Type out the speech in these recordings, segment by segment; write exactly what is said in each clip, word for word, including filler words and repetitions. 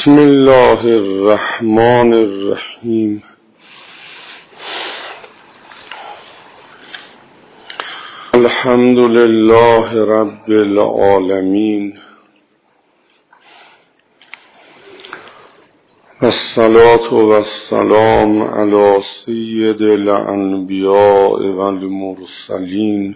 بسم الله الرحمن الرحیم. الحمد لله رب العالمین والصلاة والسلام علی سید الانبیاء والمرسلین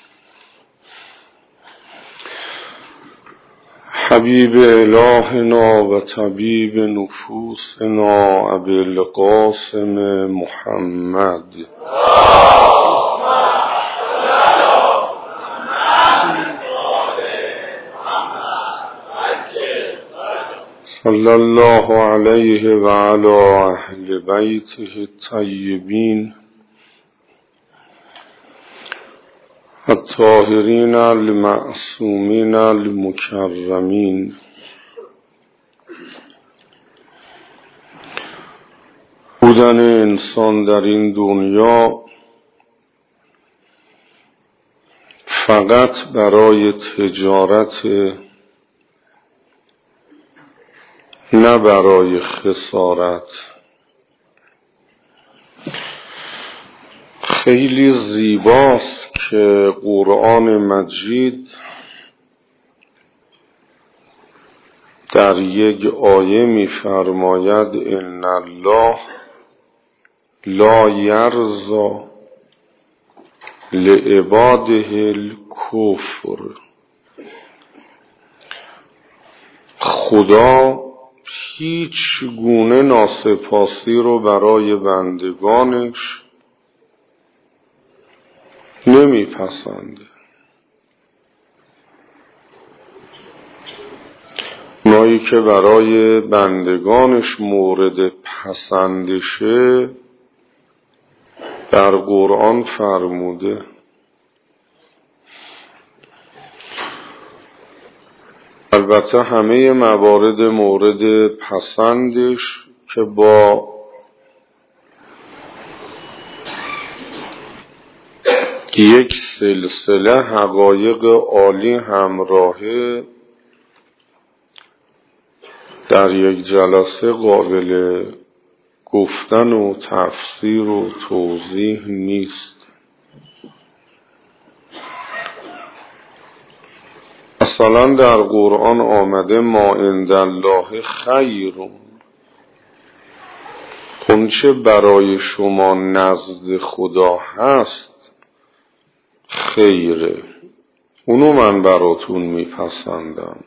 حبیب الهنا و طبیب نفوسنا ابی القاسم محمد صلی الله علیه و علی اهل بیته الطیبین الطاهرین المعصومین المکرمین. بودن انسان در این دنیا فقط برای تجارت، نه برای خسارت. خیلی زیباست که قرآن مجید در یک آیه می‌فرماید ان الله لا یرضی لعباده الکفر. خدا هیچ گونه ناسپاسی رو برای بندگانش نمیپسنده. اونایی که برای بندگانش مورد پسندشه در قرآن فرموده. البته همه موارد مورد پسندش که با یک سلسله حقایق عالی همراهه در یک جلسه قابل گفتن و تفسیر و توضیح نیست. مثلا در قرآن آمده ما عند الله خیر، اونچه برای شما نزد خدا هست خیره، اونو من براتون میپسندم.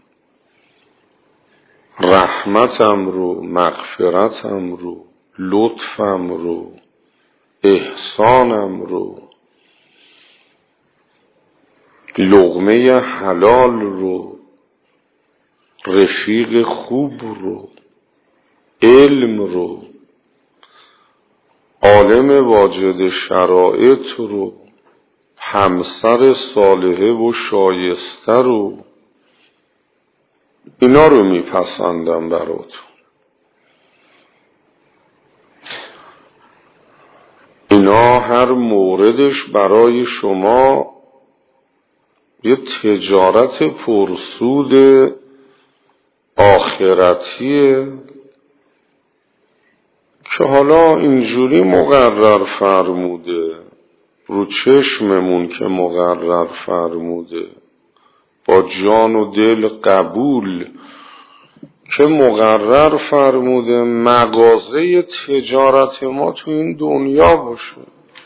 رحمتم رو، مغفرتم رو، لطفم رو، احسانم رو، لقمه حلال رو، رفیق خوب رو، علم رو، عالم واجد شرایط رو، همسر صالحه و شایسته رو، اینا رو میپسندم براتون. اینا هر موردش برای شما یه تجارت پرسود آخرتیه که حالا اینجوری مقرر فرموده، رو چشممون که مقرر فرموده، با جان و دل قبول که مقرر فرموده مغازه تجارت ما تو این دنیا باشه.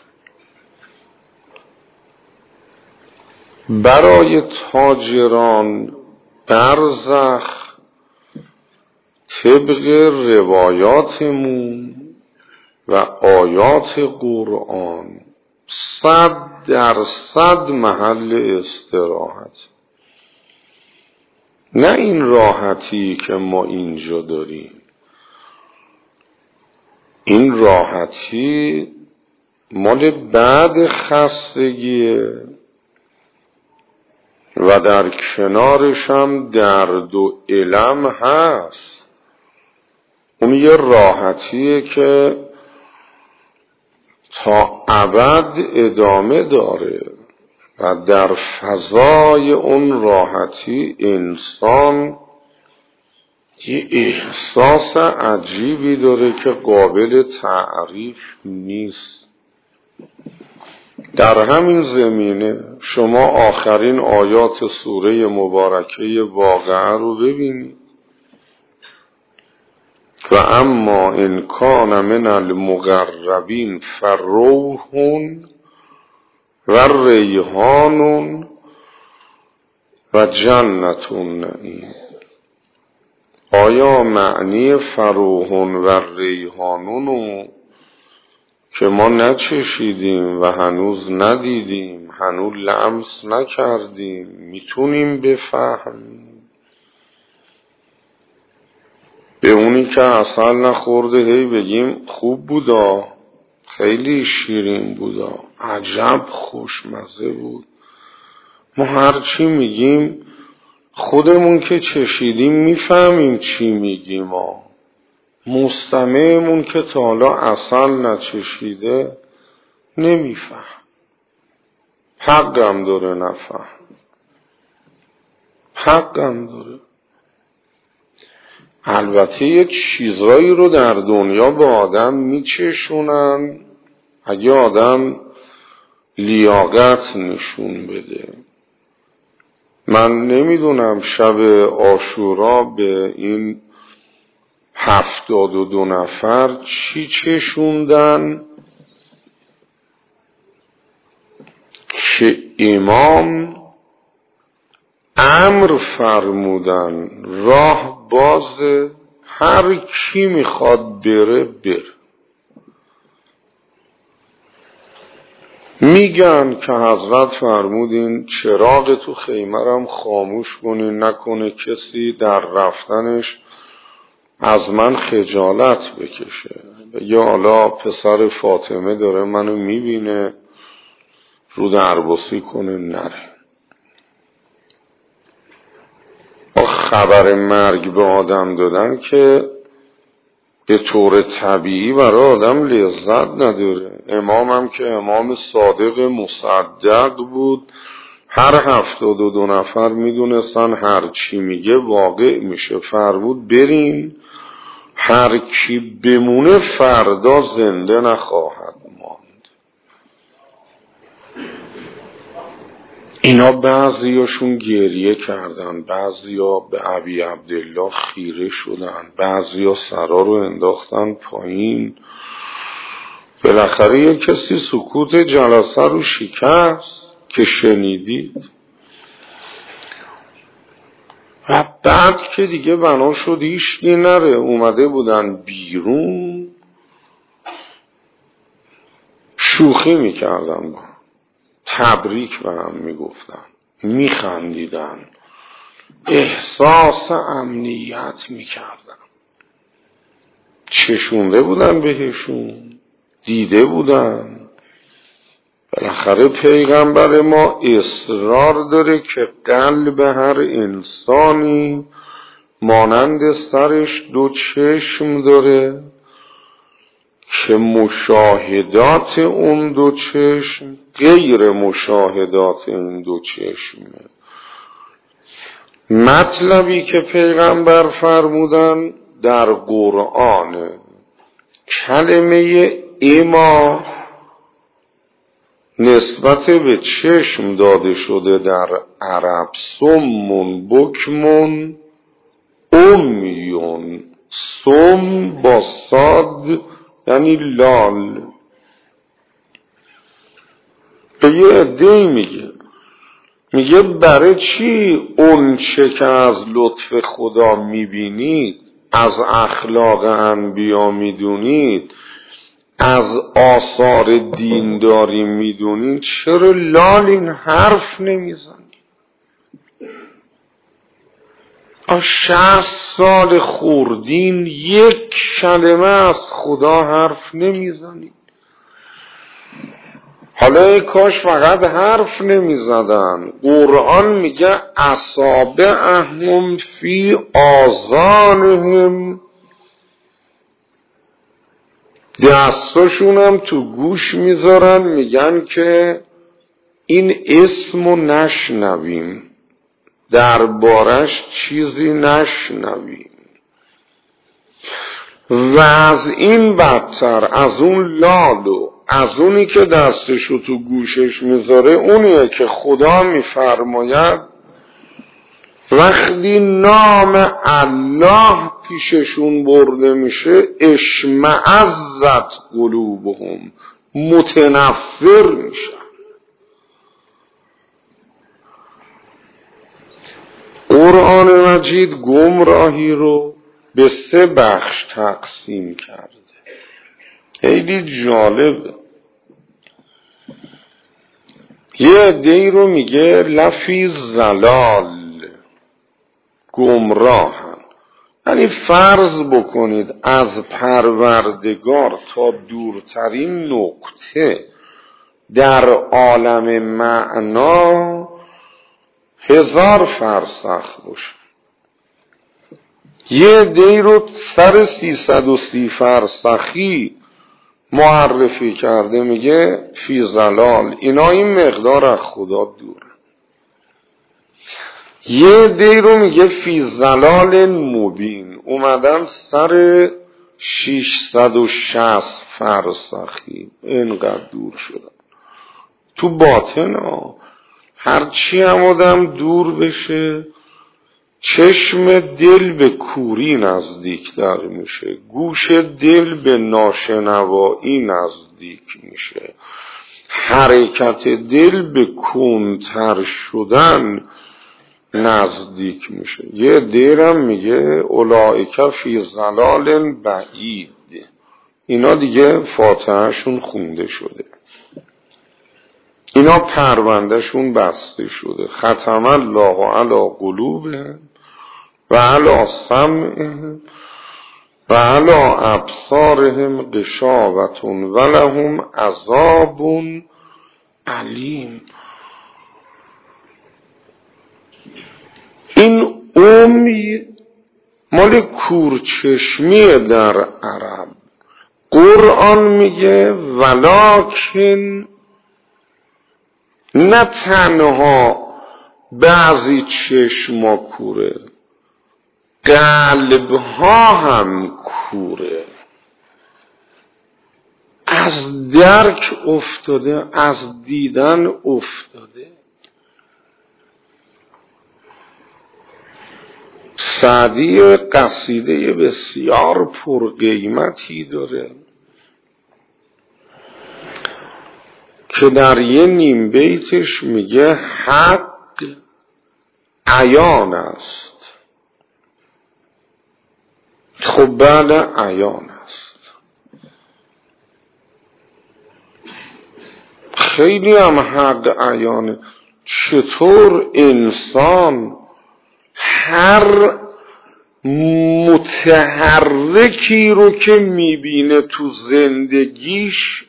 برای تاجران برزخ طبق روایاتمون و آیات قرآن صد درصد محل استراحت، نه این راحتی که ما اینجا داریم. این راحتی مال بعد خستگیه و در کنارش هم درد و الم هست. اون یه راحتیه که تا ابد ادامه داره و در فضای اون راحتی انسان یه احساس عجیبی داره که قابل تعریف نیست. در همین زمینه شما آخرین آیات سوره مبارکه واقعه رو ببینید. و اما ان کان من المقربین فروح و ریحان و جنت النعیم. آیا معنی فروح و ریحانونو که ما نچشیدیم و هنوز ندیدیم، هنوز لمس نکردیم، میتونیم بفهمیم؟ به اونی که اصلا نخورده هی بگیم خوب بودا، خیلی شیرین بودا، عجب خوشمزه بود. ما هرچی میگیم خودمون که چشیدیم میفهمیم چی میگیم. ما مستمعمون که تا حالا اصلا نچشیده نمیفهم. حقم داره نفهم، حقم داره. البته یه چیزایی رو در دنیا به آدم میچشونن اگه آدم لیاقت نشون بده. من نمیدونم شب عاشورا به این هفتاد و دو نفر چی چشوندن که امام امر فرمودن راه بازه، هر کی میخواد بره بره. میگن که حضرت فرمودین چراغ تو خیمرم خاموش کنین، نکنه کسی در رفتنش از من خجالت بکشه، یا حالا پسر فاطمه داره منو میبینه رو درباسی کنه نره. خبر مرگ به آدم دادن که به طور طبیعی برای آدم لذت نداره. امامم که امام صادق مصدق بود، هر هفتاد و دو نفر میدونستن هر چی میگه واقع میشه. فرمود برین، هر کی بمونه فردا زنده نخواهد ماند. اینا بعضیاشون گریه کردن، بعضیا به ابی عبدالله خیره شدن، بعضیا سرا رو انداختن پایین. بالاخره یک کسی سکوت جلسه رو شکست که شنیدید. و بعد که دیگه بنا شد هیچکی نره، اومده بودن بیرون شوخی میکردن، با تبریک به هم میگفتن، میخندیدن، احساس امنیت میکردن. چشونده بودن بهشون، دیده بودن. بالاخره پیغمبر ما اصرار داره که قلب هر انسانی مانند سرش دو چشم داره که مشاهدات اون دو چشم غیر مشاهدات این دو چشمه. مطلبی که پیغمبر فرمودن در قرآن، کلمه اما نسبت به چشم داده شده در عرب، سمون بکمون امیون. سم با صاد یعنی لال. به یه عده‌ای میگه میگه برای چی اون چه که از لطف خدا میبینید، از اخلاق انبیا میدونید، از آثار دینداری میدونید، چرا لال این حرف نمیزنید؟ شصت سال خوردین یک کلمه از خدا حرف نمیزنید. حالا ای کاش فقط حرف نمیزدن. قرآن میگه اصابعهم فی آذانهم، دستاشونم تو گوش میذارن، میگن که این اسمو نشنویم، دربارش چیزی نشنویم. و از این بدتر از اون لالو از اونی که دستشو تو گوشش میذاره اونیه که خدا میفرماید وقتی نام الله پیششون برده میشه اشمعزت قلوبهم، متنفر میشن. قرآن مجید گمراهی رو به سه بخش تقسیم کرده. خیلی جالبه. یه عده‌ای رو میگه لفی زلال، گمراهن. یعنی فرض بکنید از پروردگار تا دورترین نقطه در عالم معنا هزار فرسخ باشه. یه عده‌ای رو سر سیصد و سی فرسخی معرفی کرده، میگه فی زلال، اینا این مقدار از خدا دور. یه عده‌ای رو میگه فی زلال مبین، اومدن سر ششصد و شصت فرسخی، اینقدر دور شدن. تو باطن ها هرچی هم آدم دور بشه چشم دل به کوری نزدیک در میشه، گوش دل به ناشنوایی نزدیک میشه، حرکت دل به کندتر شدن نزدیک میشه. یه دیرم میگه اولئک فی ضلال بعید، اینا دیگه فاتحهشون خونده شده، اینا پروندهشون بسته شده. ختم الله علی قلوبهم و علی سمعهم و علی ابصارهم غشاوة و لهم عذاب علیم. این عمی مال کورچشمیه در عرب. قرآن میگه ولکن، نه تنها بعضی چشما کوره، قلبها هم کوره، از درک افتاده، از دیدن افتاده. سعدی قصیده بسیار پرقیمتی داره که در یه نیم بیتش میگه حق عیان است. خب بله عیان است، خیلی هم حق عیانه. چطور انسان هر متحرکی رو که میبینه تو زندگیش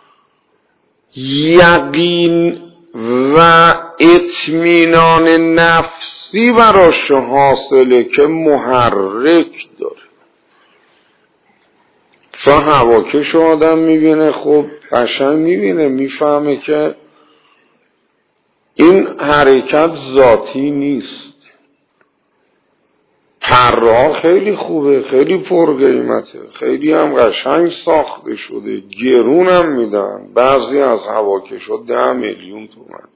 یقین و اطمینان نفسی براش حاصله که محرک داره. تو هواکش آدم میبینه، خب قشنگ میبینه، میفهمه که این حرکت ذاتی نیست. طراح خیلی خوبه، خیلی پرقیمته، خیلی هم قشنگ ساخته شده، گرون هم میدن، بعضی از هواکش‌ها ده میلیون تومن،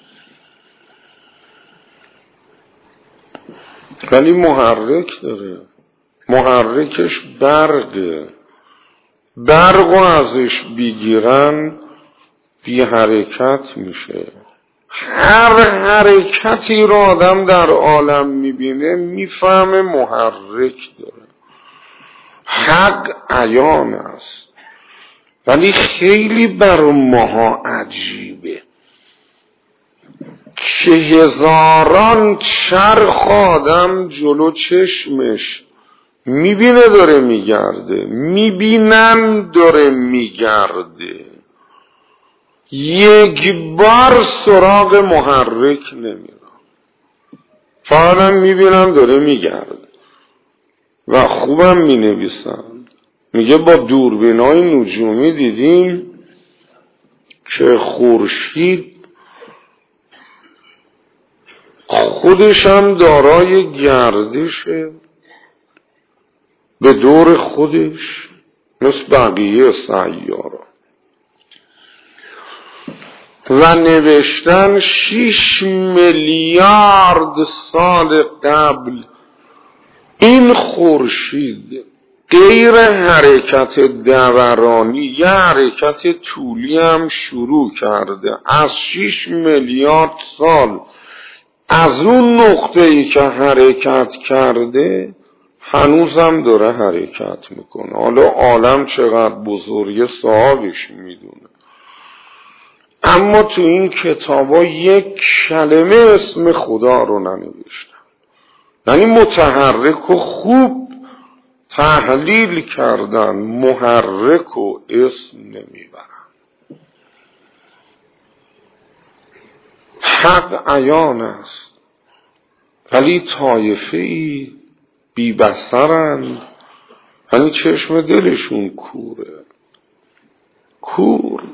ولی محرک داره. محرکش برقه، برقو ازش بگیرن بی حرکت میشه. هر حرکتی رو آدم در عالم میبینه میفهمه محرک داره. حق عیان است، ولی خیلی بر ماها عجیبه که هزاران چرخ آدم جلو چشمش میبینه داره میگرده، میبینن داره میگرده، یک بار سراغ محرک نمیرن، فعلا میبینن داره میگرده. و خوبم مینویسن، میگه با دوربینای نجومی دیدیم که خورشید خودش هم دارای گردشه، به دور خودش مثل بقیه سیارا و نوشتن شیش میلیارد سال قبل این خورشید غیر حرکت دورانی یه حرکت طولی هم شروع کرده. از شیش میلیارد سال از اون نقطه‌ای که حرکت کرده هنوزم داره حرکت میکنه. حالا عالم چقدر بزرگه صاحبش میدونه. اما تو این کتابا یک کلمه اسم خدا رو ننوشتن، یعنی متحرک و خوب تحلیل کردن، محرک و اسم نمیبرن. حق عیان است ولی طایفه ای بی بصرند، یعنی چشم دلشون کوره. کور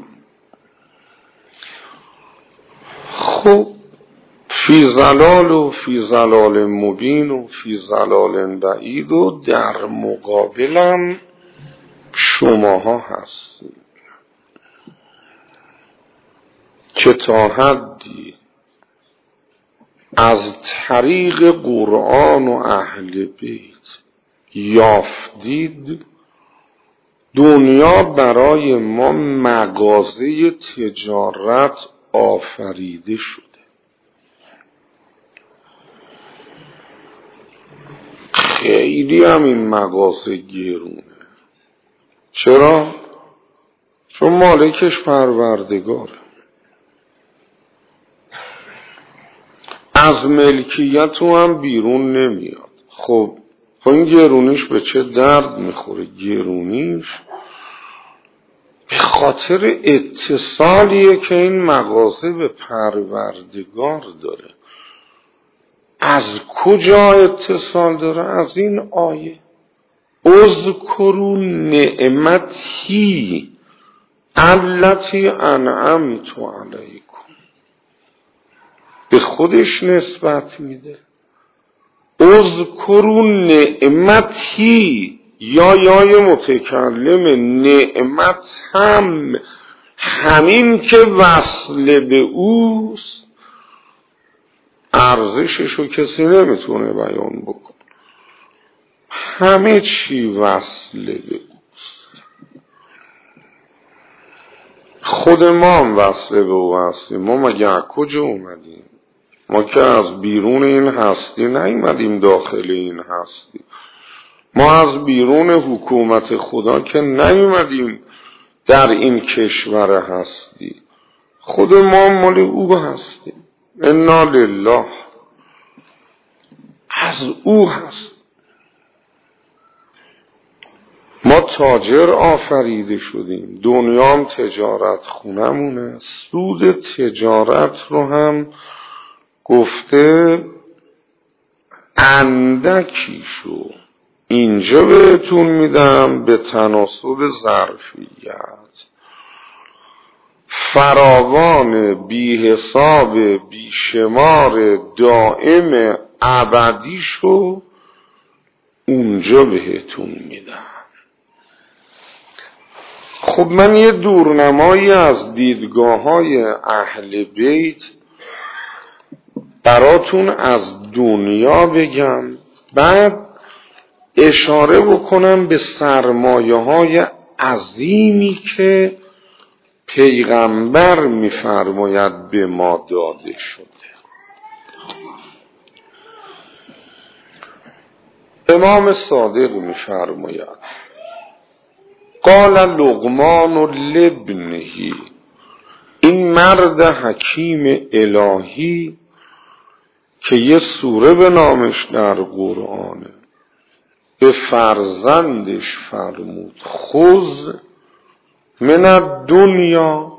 خب فی ضلال و فی ضلال مبین و فی ضلال بعید و در مقابلم شماها هستید که تا حدی از طریق قرآن و اهل بیت یافتید دنیا برای ما مغازه تجارت آفریده شده. خیلی هم این مغازه گرونه. چرا؟ چون مالکش پروردگاره. از ملکیت هم بیرون نمیاد. خب خب این گرونیش به چه درد میخوره؟ گرونیش به خاطر اتصالیه که این مغازه به پروردگار داره. از کجا اتصال داره؟ از این آیه اذکروا نعمتی التی انعمت علیکم. به خودش نسبت میده. اذکروا نعمتی، یا یای متکلم، نعمت هم همین که وصل به اوست ارزششو کسی نمیتونه بیان بکن. همه چی وصل به اوست. خود ما هم وصل به او هستیم. ما مگه از کجا اومدیم؟ ما که از بیرون این هستی نیومدیم داخل این هستی. ما از بیرون حکومت خدا که نیومدیم در این کشور هستی. خود ما مال او هستیم. انا لله، از او هست. ما تاجر آفریده شدیم. دنیا هم تجارت خونمونه. سود تجارت رو هم گفته اندکیشو اینجا بهتون میدم به تناسب ظرفیت، فراوان بی حساب بی شمار دائم ابدیشو اونجا بهتون میدم. خب من یه دورنمایی از دیدگاه‌های اهل بیت براتون از دنیا بگم، بعد اشاره بکنم به سرمایه‌های عظیمی که پیغمبر می‌فرماید به ما داده شده. امام صادق می‌فرماید قال لقمان لابنه، این مرد حکیم الهی که یه سوره به نامش در قرآنه به فرزندش فرمود خذ من الدنیا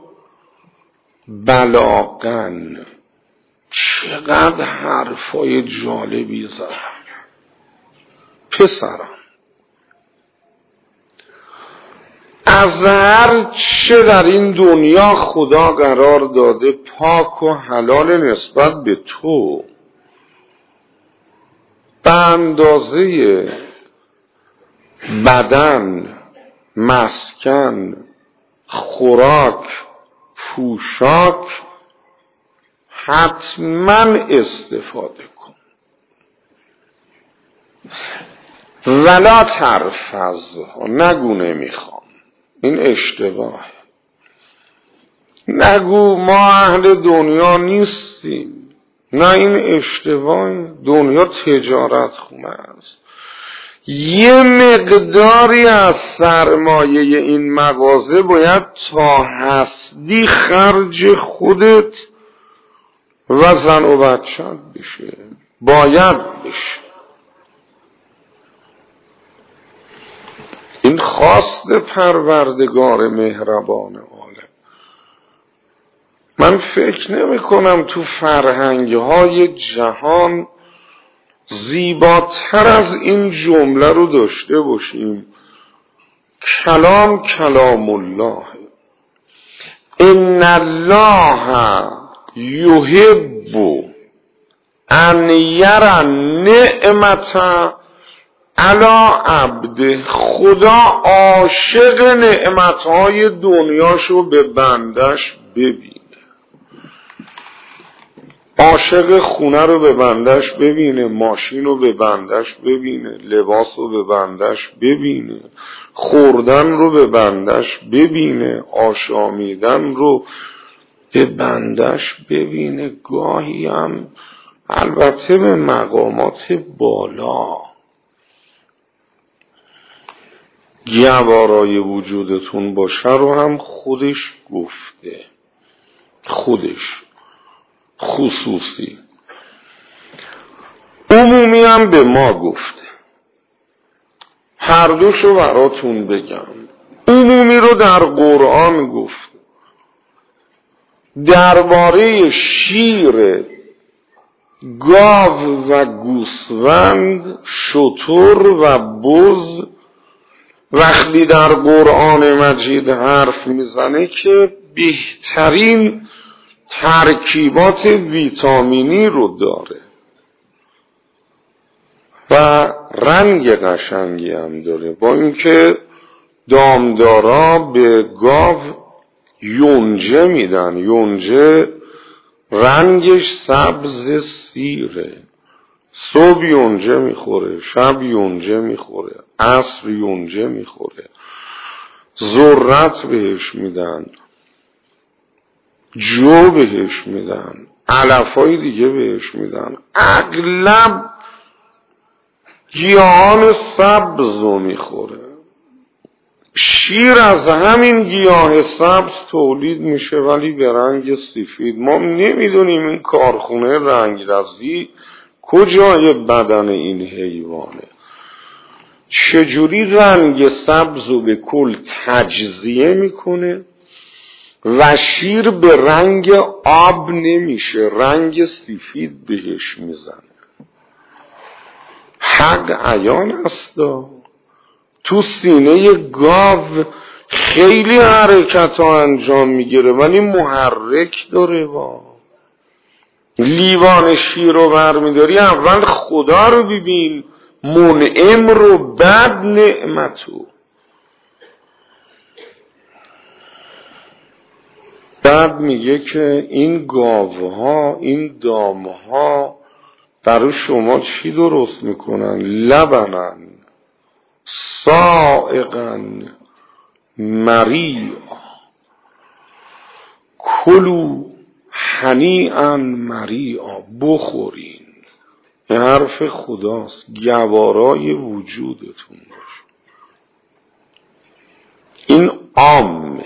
بلاغن. چقدر حرفای جالبی زدن پسرم. از هر چه در این دنیا خدا قرار داده پاک و حلال نسبت به تو، به اندازه بدن، مسکن، خوراک، پوشاک حتما استفاده کن. ولا ترفض، نگو نمیخوام، این اشتباهه. نگو ما اهل دنیا نیستیم، نه، این اشتباهه. دنیا تجارت خونه است. یه مقداری از سرمایه این مغازه باید تا هستی خرج خودت و زن و بچت بشه، باید بشه. این خواست پروردگار مهربان عالم. من فکر نمی کنم تو فرهنگ‌های جهان زیباتر از این جمله رو داشته باشیم. کلام کلام الله. ان الله یحب ان یرى نعمت علی عبده. خدا عاشق نعمتهای دنیاشو به بندش ببینه. عاشق خونه رو به بندش ببینه، ماشین رو به بندش ببینه، لباس رو به بندش ببینه، خوردن رو به بندش ببینه، آشامیدن رو به بندش ببینه. گاهی هم البته به مقامات بالا. گوارای وجودتون باشه رو هم خودش گفته، خودش خصوصی. عمومی هم به ما گفته. هر دوشو براتون بگم. عمومی رو در قرآن گفت. درباره شیر، گاو و گوسفند، شتر و بز وقتی در قرآن مجید حرف میزنه که بهترین ترکیبات ویتامینی رو داره و رنگ قشنگی هم داره. با اینکه دامدارا به گاو یونجه میدن، یونجه رنگش سبز سیره، صبح یونجه میخوره، شب یونجه میخوره، عصر یونجه میخوره، ذرت بهش میدن، جو بهش میدن، علفای دیگه بهش میدن. اغلب گیاهان سبز رو میخوره. شیر از همین گیاه سبز تولید میشه ولی به رنگ سفید. ما نمیدونیم این کارخونه رنگرزی کجای بدن این حیوانه، چجوری رنگ سبز رو به کل تجزیه میکنه و شیر به رنگ آب نمیشه، رنگ سفید بهش میزنه. حق عیان است. تو سینه گاو خیلی حرکت ها انجام میگیره ولی محرک داره. با لیوان شیر رو برمیداری، اول خدا رو ببین، منعم رو، بعد نعمتو. بعد میگه که این گاوها، این دامها برای شما چی درست میکنن؟ لبنن سائغا مريئا کلوا هنیئا مريئا. بخورین. این حرف خداست. گوارای وجودتون باشه. این عامه،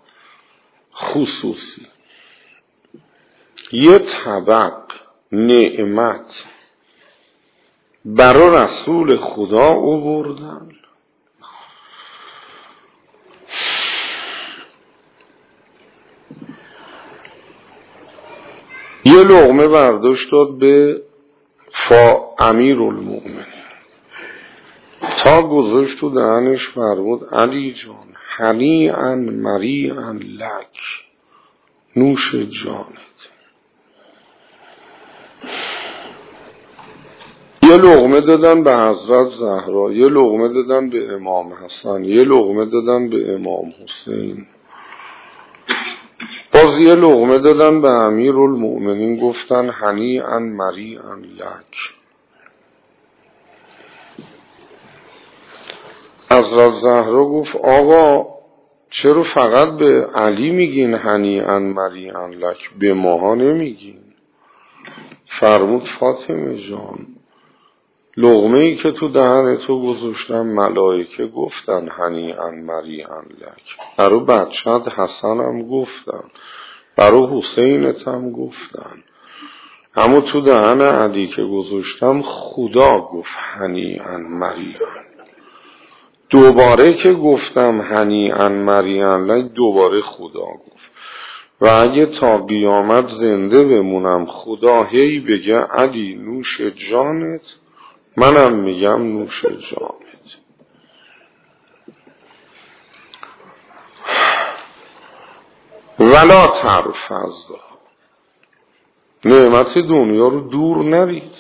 خصوصی. یه طبق نعمت برای رسول خدا آوردن، یه لقمه برداشت داد به فا امیرالمؤمنین، تا گذاشت تو دهنش فرمود علی جان هنیئا مریئا لک، نوش جانت. یه لقمه دادن به حضرت زهرا، یه لقمه دادن به امام حسن، یه لقمه دادن به امام حسین، باز یه لقمه دادن به امیرالمؤمنین، گفتن هنیئا مریئا لک. حضرت زهرا گفت آقا چرا فقط به علی میگین هنیئا مریئا لک، به ماها نمیگین؟ فرمود فاطمه جان لقمه ای که تو دهن تو گذاشتم ملائکه گفتن هنیئا مریئا لک، برای بچت حسنم گفتن، برای حسینت هم گفتن، اما تو دهن علی که گذاشتم خدا گفت هنیئا مریئا. دوباره که گفتم هنیئا مریئا لک دوباره خدا گفت. و اگه تا قیامت زنده بمونم خدا هی بگه علی نوش جانت، منم میگم نوش جانت. ولا ترفض، نعمت دنیا رو دور نرید،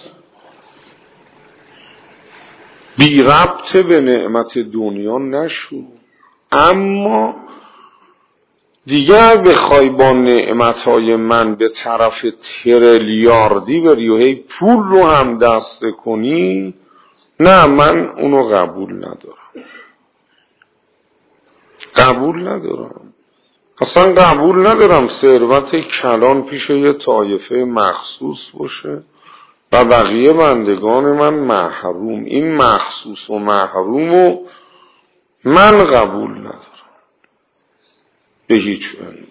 بی ربط به نعمت دنیا نشو، اما دیگر بخوای با نعمتهای من به طرف تریلیاردی بری و هی پول رو هم دست کنی، نه من اونو قبول ندارم، قبول ندارم، اصلا قبول ندارم ثروت کلان پیش یه طایفه مخصوص باشه و بقیه بندگان من محروم. این مخصوص و محروم و من قبول ندارم به هیچ عنوان.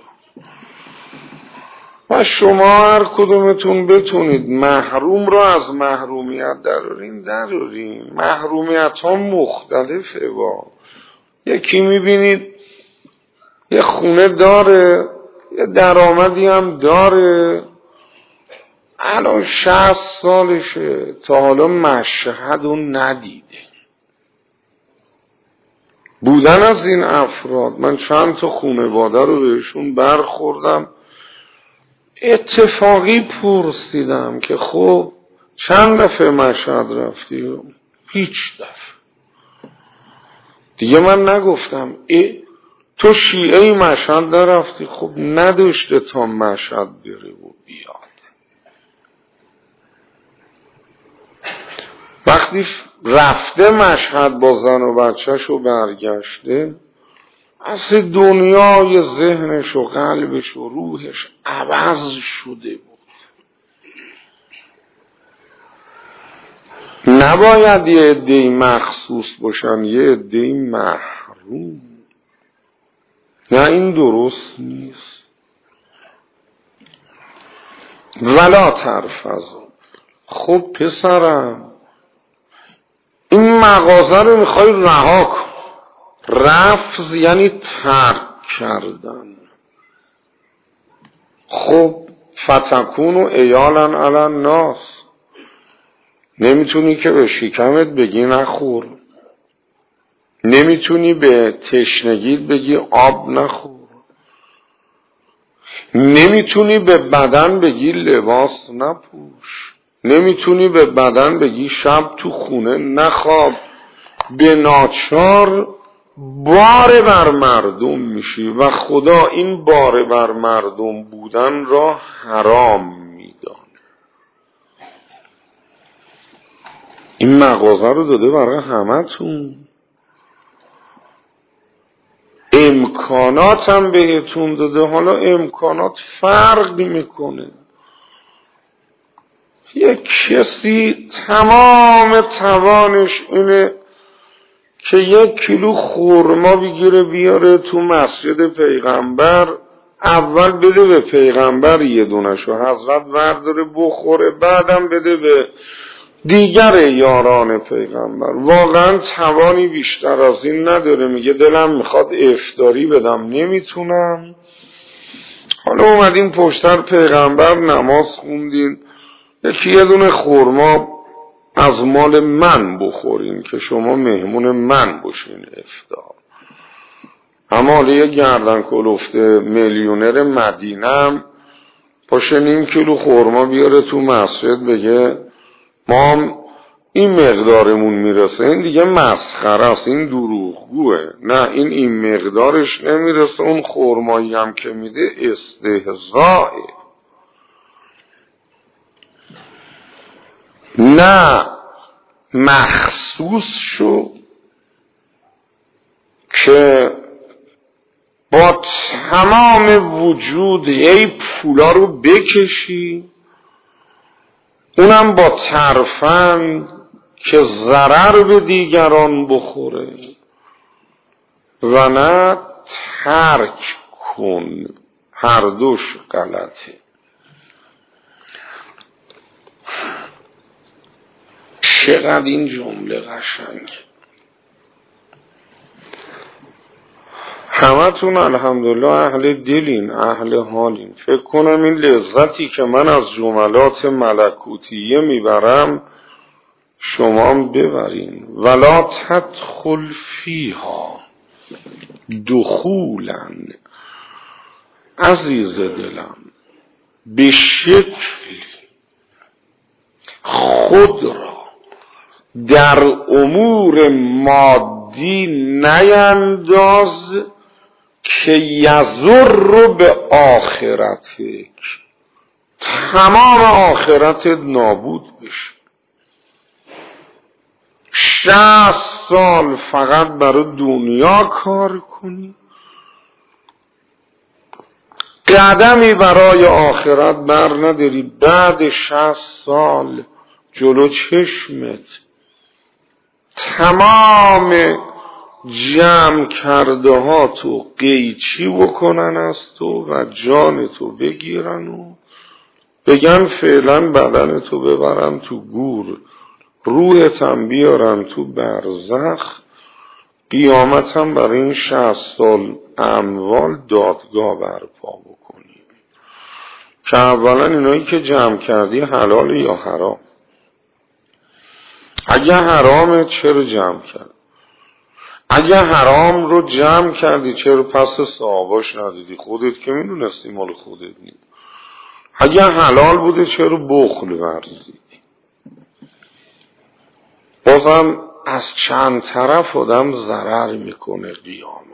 و شما هر کدومتون بتونید محروم را از محرومیت درارین درارین. محرومیت ها مختلفه. با یکی میبینید یه خونه داره، یه درآمدی هم داره، الان شصت سالشه تا حالا مشهد رو ندیده. بودن از این افراد، من چند تا خانواده رو بهشون برخوردم، اتفاقی پرسیدم که خب چند دفعه مشهد رفتی؟ هیچ دفعه. دیگه من نگفتم ای تو شیعه مشهد نرفتی؟ خب نداشته تا مشهد بره و بیاد. وقتی رفته مشهد با زن و بچهش و برگشته، اصل دنیای ذهنش و قلبش و روحش عوض شده بود. نباید یه عده‌ای مخصوص باشن، یه عده‌ای محروم. نه این درست نیست. ولا ترفض. خب پسرم این مغازه رو میخوای رها کن. رفض یعنی ترک کردن. خب فتکون و ایالن علی الناس، نمیتونی که به شکمت بگی نخور، نمیتونی به تشنگیت بگی آب نخور، نمیتونی به بدن بگی لباس نپوش، نمیتونی به بدن بگی شب تو خونه نخواب. به ناچار بار بر مردم میشی و خدا این بار بر مردم بودن را حرام میدانه. این مغازه رو داده برای همتون، امکانات هم بهتون داده. حالا امکانات فرق میکنه. یک کسی تمام توانش اینه که یک کیلو خورما بگیره بیاره تو مسجد پیغمبر، اول بده به پیغمبر یه دونشو حضرت برداره بخوره، بعدم بده به دیگر یاران پیغمبر. واقعا توانی بیشتر از این نداره. میگه دلم میخواد افطاری بدم نمیتونم. حالا اومدین پشتر پیغمبر نماز خوندین، یکی یه دونه خورما از مال من بخورین که شما مهمون من باشین افطار. اما حالا یه گردن کلفته میلیونر مدینم باشه نیم کیلو خورما بیاره تو مسجد بگه ما این مقدارمون میرسه، این دیگه مسخره است، این دروغگوه. نه، این این مقدارش نمیرسه، اون خرمایی هم که میده استهزاءه. نه، مخصوص شو که با تمام وجود ای پولا رو بکشی، اونم با ترفند که ضرر به دیگران بخوره، و نه ترک کن، هر دوش غلطه. چقدر این جمله قشنگ. همتون الحمدلله اهل دلین، اهل حالین. فکر کنم این لذتی که من از جملات ملکوتیه میبرم شما هم ببرین. ولا تدخل فیها دخولن، عزیز دلم، به شکلی خود را در امور مادی نینداز که یضر به آخرتک، تمام آخرتت نابود بشه. شصت سال فقط برای دنیا کار کنی، قدمی برای آخرت بر نداری، بعد شصت سال جلو چشمت تمام جمع کرده ها تو قیچی بکنن از تو و جان تو بگیرن و بگن فعلا بدن تو ببرن تو گور، روحت هم بیارن تو برزخ، قیامت هم برای این شصت سال اموال دادگاه برپا بکنی که اولا اینایی که جمع کردی حلال یا حرام. اگه حرامه چرا جمع کرد؟ اگه حرام رو جمع کردی چرا پس صاحباش ندیدی؟ خودت که میدونستی مال خودت نید. اگه حلال بوده چرا بخل ورزیدی؟ بازم از چند طرف آدم ضرر میکنه قیامت.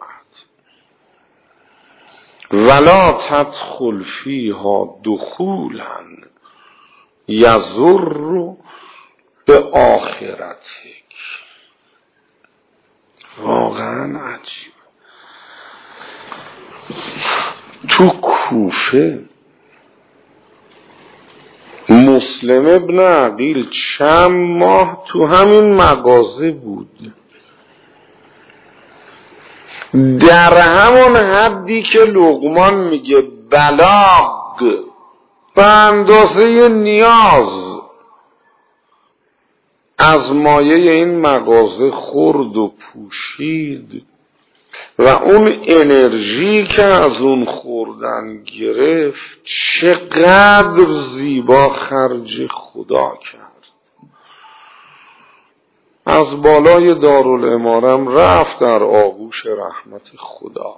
ولا تدخل فیها دخولا یضر به آخرتک. واقعا عجیب. تو کوفه مسلم ابن عقیل چند ماه تو همین مغازه بود، در همون حدی که لقمان میگه بلاغ به اندازه نیاز از مایه این مغازه خورد و پوشید و اون انرژی که از اون خوردن گرفت چقدر زیبا خرج خدا کرد. از بالای دارالامارم رفت در آغوش رحمت خدا.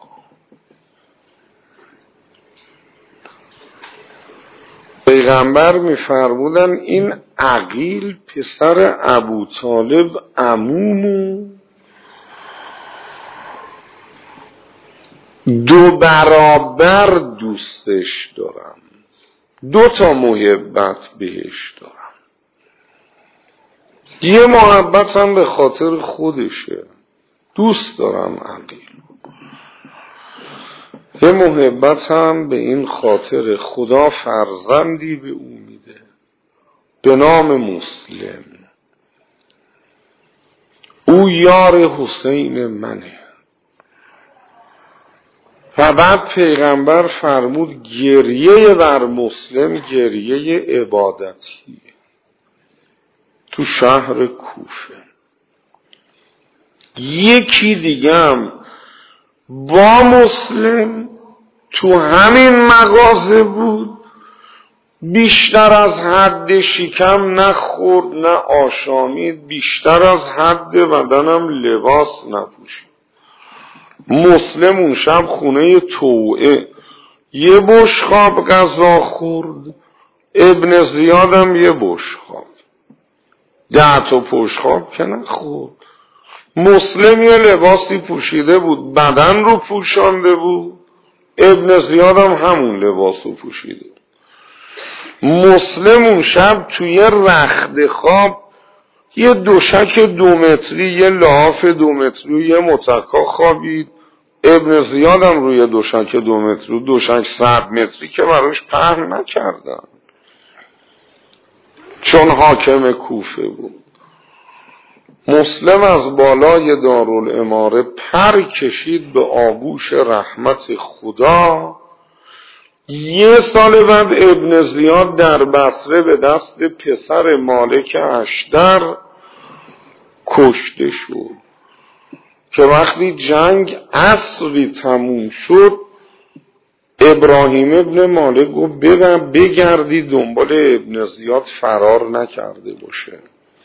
پیغمبر می‌فرمودن این عقیل پسر ابوطالب عمومو دو برابر دوستش دارم، دو تا محبت بهش دارم. یه محبت هم به خاطر خودشه، دوست دارم عقیل. یه محبت هم به این خاطر خدا فرزندی به او میده به نام مسلم، او یار حسین منه. و بعد پیغمبر فرمود گریه بر مسلم گریه عبادتی تو شهر کوفه. یکی دیگه هم با مسلم تو همین مغازه بود، بیشتر از حد شکم نخورد نه آشامید، بیشتر از حد بدنم لباس نپوشید. مسلم اون شب خونه توعه یه بشقاب غذا خورد، ابن زیادم یه بشقاب. ده تا پشتخواب که نخورد. مسلم یه لباسی پوشیده بود، بدن رو پوشانده بود، ابن زیاد هم همون لباس رو پوشیده. مسلم اون شب توی رخت خواب یه دوشک دو متری، یه لحاف دو متری، یه متکا خوابید. ابن زیاد هم روی دوشک دو متری، دوشک صد متری که براش پهن نکردن چون حاکم کوفه بود. مسلم از بالای دارالاماره پر کشید به آغوش رحمت خدا. یه سال بعد ابن زیاد در بصره به دست پسر مالک اشتر کشته شد که وقتی جنگ عصری تموم شد ابراهیم ابن مالک گفت بگردی دنبال ابن زیاد فرار نکرده باشه.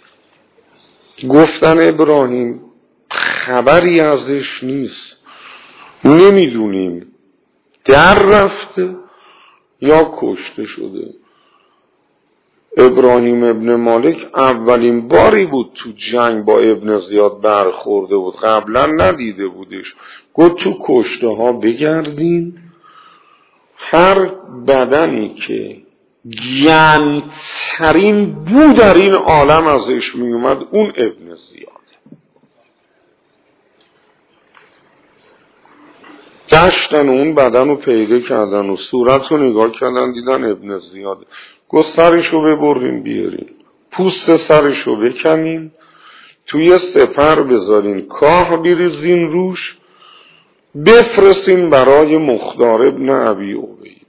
گفتن ابراهیم خبری ازش نیست، نمیدونیم در رفته یا کشته شده. ابراهیم ابن مالک اولین باری بود تو جنگ با ابن زیاد برخورده بود، قبلا ندیده بودش. گفت تو کشته ها بگردین، هر بدنی که گندترین بو در این عالم ازش می اومد اون ابن زیاد. گشتن اون بدن رو پیدا کردن و صورت رو نگاه کردن دیدن ابن زیاد. گفت سرشو ببرین بیارین، پوست سرشو بکنین، توی سپر بذارین، کاه بریزین روش، بفرستین برای مختار ابن ابی عبیده.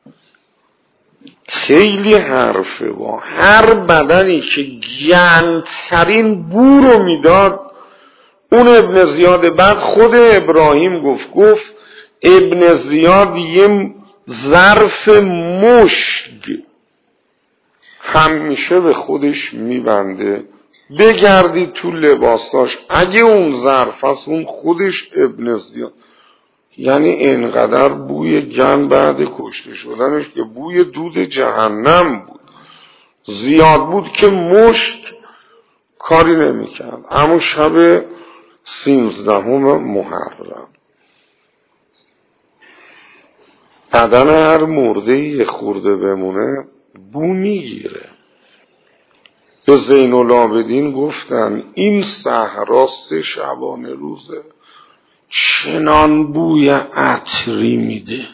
خیلی حرفه با هر بدنی که گندترین بو رو میداد اون ابن زیاد. بعد خود ابراهیم گفت گفت ابن زیاد یه ظرف مشک همیشه به خودش میبنده، بگردی تو لباساش اگه اون ظرف هست اون خودش ابن زیاد. یعنی انقدر بوی گند بعد کشته شدنش که بوی دود جهنم بود، زیاد بود که مشک کاری نمیکرد. اما شب سیزدهم محرم بدن هر مرده یه خورده بمونه بو میگیره. به زین العابدین گفتن این صحرا سه شبانه روزه چنان بوی عطری میده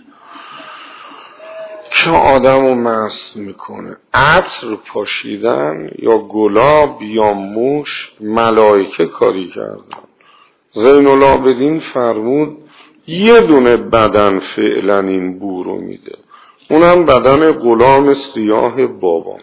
که آدمو مست میکنه. عطر پاشیدن یا گلاب یا موش ملائکه کاری کردن. زین العابدین فرمود یه دونه بدن فعلا این بو رو میده، اونم بدن غلام سیاه بابام.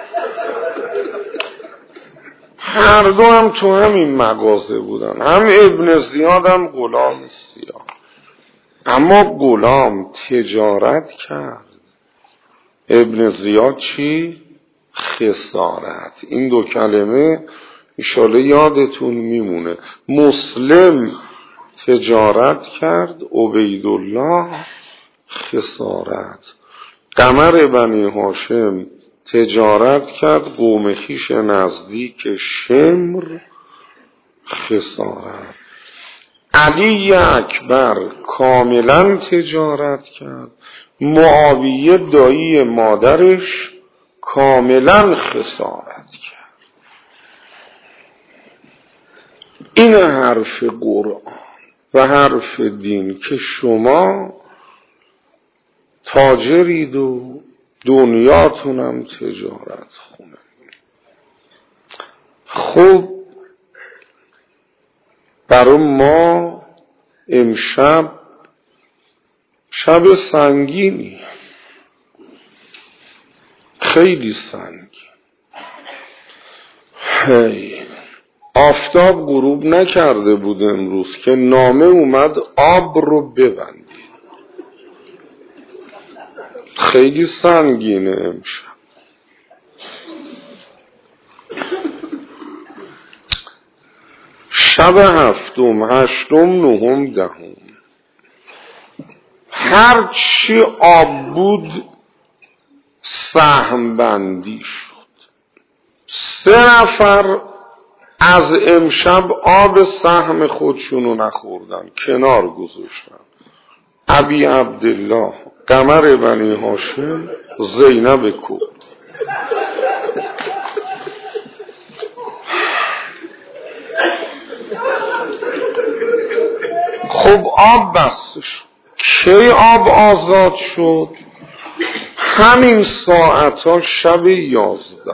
هر دو هم تو همین مغازه بودن، هم ابن زیاد هم غلام سیاه. اما غلام تجارت کرد، ابن زیاد چی؟ خسارت. این دو کلمه انشالله یادتون میمونه. مسلم تجارت کرد، عبیدالله خسارت. قمر بنی هاشم تجارت کرد، قوم خویش نزدیک شمر خسارت. علی اکبر کاملا تجارت کرد، معاویه دایی مادرش کاملا خسارت کرد. این حرف قرآن و حرف دین که شما تاجرید و دنیاتونم تجارت خونه. خب برای ما امشب شب سنگینی، خیلی سنگین. هی آفتاب غروب نکرده بود امروز که نامه اومد آب رو ببندید. خیلی سنگینه امشب. شب هفتم، هشتم، نهم، دهم، هر چی آب بود سهم بندی شد. سه نفر از امشب آب سهم خودشونو نخوردن، کنار گذاشتن. ابی عبدالله، قمر بنی هاشم، زینب کو. خب آب بستش. کی آب آزاد شد؟ همین ساعت ها شب یازده.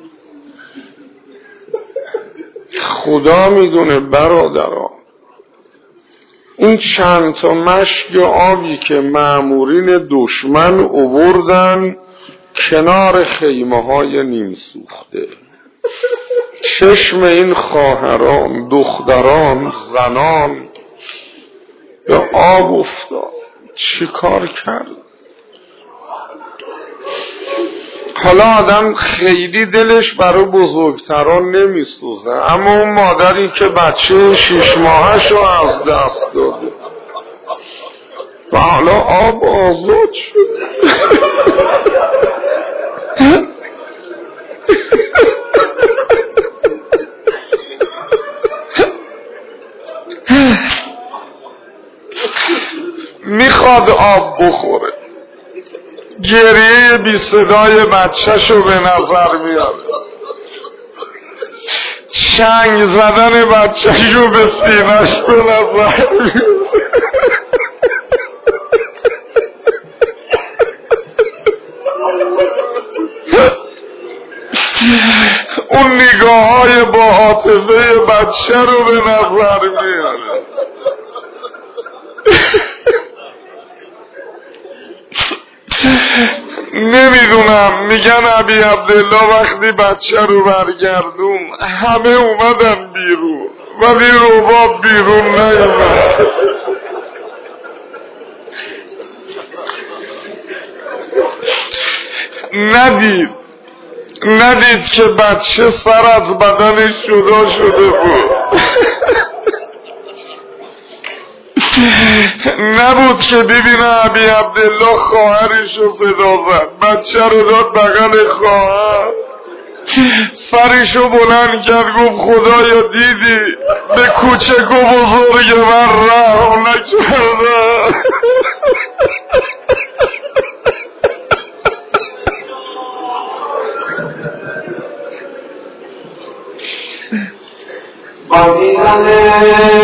خدا میدونه برادران، این چند تا مشک آبی که مأمورین دشمن آوردن کنار خیمه های نیم سوخته، چشم این خواهران، دختران، زنان به آب افتاد. چی کار کرد؟ حالا آدم خیلی دلش برای بزرگتران نمیسوزه، اما اون مادری که بچه شیش ماهش رو از دست داده و حالا آب آزاد شد. میخواد آب بخوره، گریه بی صدای بچه‌شو به نظر میاره، چنگ زدن بچه‌شو به سینه‌ش به نظر میاره. اون نگاه های با عاطفه بچه رو به نظر میاره. نمیدونم، میگن ابی عبدالله وقتی بچه رو برگردون همه اومدن بیرون ولی رباب بیرون نیومد. ندید ندید که بچه سر از بدنش جدا شده بود. نبود که ببینه ابی عبدالله خواهرش رو صدا زد، بچه رو داد بغل خواهر، سرشو بلند کرد گفت خدایا دیدی به کوچک و بزرگ من رحم نکرده. با دیدن